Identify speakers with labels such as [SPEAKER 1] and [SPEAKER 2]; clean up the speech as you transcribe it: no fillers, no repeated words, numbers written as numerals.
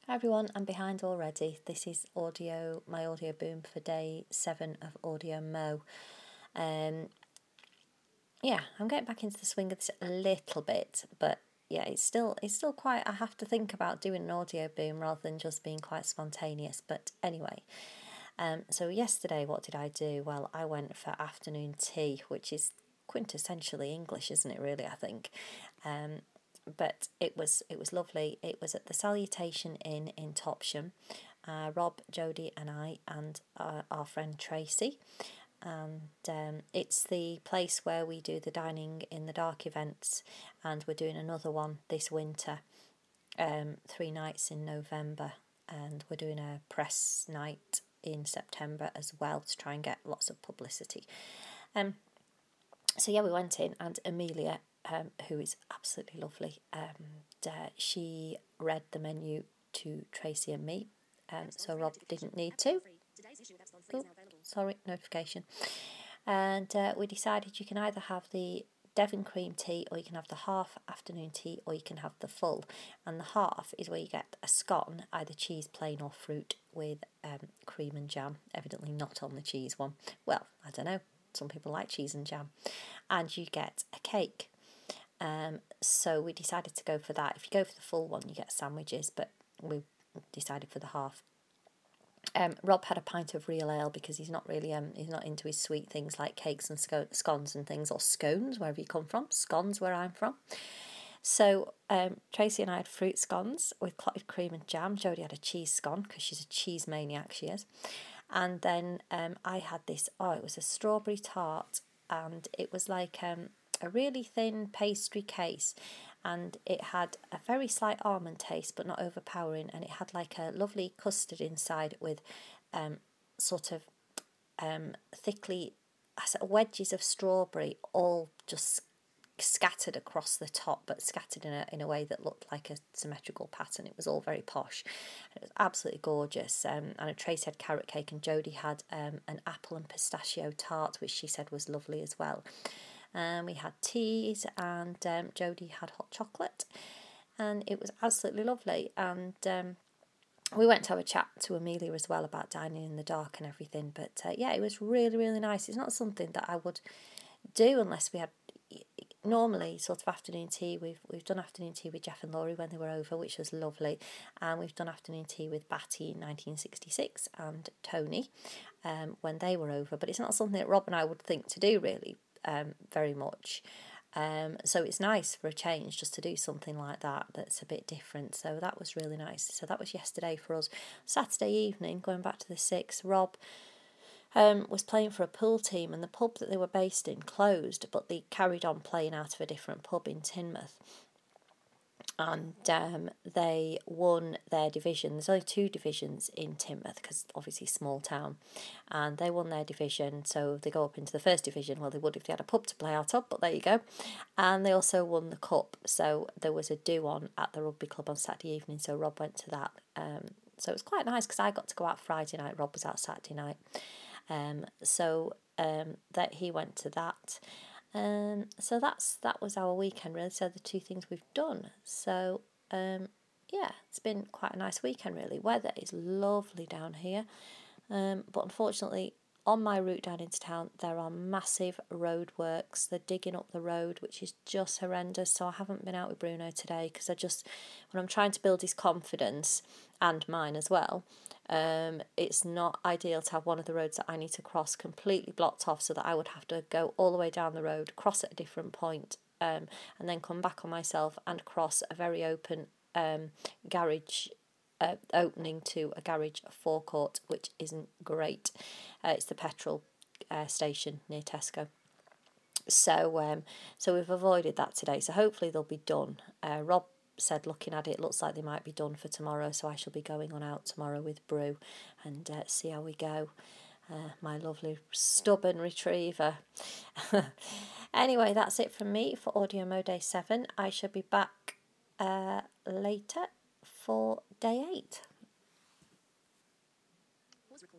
[SPEAKER 1] Hi everyone, I'm behind already. This is my audio boom for day 7 of Audio Mo. I'm getting back into the swing of this a little bit, but yeah, it's still quite. I have to think about doing an audio boom rather than just being quite spontaneous. But anyway, so yesterday, what did I do? Well, I went for afternoon tea, which is quintessentially English, isn't it? Really, I think. But it was lovely. It was at the Salutation Inn in Topsham. Rob, Jodie, and I, and our friend Tracy. And it's the place where we do the Dining in the Dark events, and we're doing another one this winter, 3 nights in November, and we're doing a press night in September as well to try and get lots of publicity. So yeah, we went in, and Amelia, who is absolutely lovely, she read the menu to Tracy and me, so Rob didn't need to. Oh, sorry, notification. And we decided you can either have the Devon cream tea, or you can have the half afternoon tea, or you can have the full. And the half is where you get a scone, either cheese, plain, or fruit with cream and jam. Evidently not on the cheese one. Well, I don't know. Some people like cheese and jam. And you get a cake. So we decided to go for that. If you go for the full one, you get sandwiches, but we decided for the half. Rob had a pint of real ale because he's not really he's not into his sweet things like cakes and scones and things, or scones wherever you come from. Scones where I'm from. So Tracy and I had fruit scones with clotted cream and jam. Jodie had a cheese scone because she's a cheese maniac, she is. And then I had this. It was a strawberry tart, and it was like a really thin pastry case, and it had a very slight almond taste but not overpowering, and it had like a lovely custard inside with thickly wedges of strawberry, all just scattered across the top, but scattered in a way that looked like a symmetrical pattern. It was all very posh. It was absolutely gorgeous. And Trace had carrot cake, and Jodie had an apple and pistachio tart, which she said was lovely as well. We had teas, and Jodie had hot chocolate, and it was absolutely lovely. And we went to have a chat to Amelia as well about dining in the dark and everything. But it was really, really nice. It's not something that I would do unless we had normally sort of afternoon tea. We've done afternoon tea with Jeff and Laurie when they were over, which was lovely, and we've done afternoon tea with Batty in 1966 and Tony when they were over, but it's not something that Rob and I would think to do really very much. So it's nice for a change just to do something like that that's a bit different. So that was really nice. So that was yesterday for us. Saturday evening, going back to the 6th, Rob was playing for a pool team, and the pub that they were based in closed, but they carried on playing out of a different pub in Teignmouth. And they won their division. There's only 2 divisions in Teignmouth because obviously small town, and they won their division, so they go up into the first division. Well, they would if they had a pub to play out of, but there you go. And they also won the cup, so there was a do on at the rugby club on Saturday evening, so Rob went to that. So it was quite nice because I got to go out Friday night, Rob was out Saturday night. That he went to that. So that was our weekend really. So the 2 things we've done. So it's been quite a nice weekend really. Weather is lovely down here, but unfortunately on my route down into town there are massive road works. They're digging up the road, which is just horrendous. So I haven't been out with Bruno today because when I'm trying to build his confidence and mine as well, it's not ideal to have one of the roads that I need to cross completely blocked off, so that I would have to go all the way down the road, cross at a different point, and then come back on myself and cross a very open garage opening to a garage forecourt, which isn't great. It's the petrol station near Tesco. So we've avoided that today. So hopefully they'll be done. Rob said looking at it looks like they might be done for tomorrow, so I shall be going on out tomorrow with Brew and see how we go. My lovely stubborn retriever. Anyway, that's it from me for Audio Mo Day 7. I shall be back later for Day 8.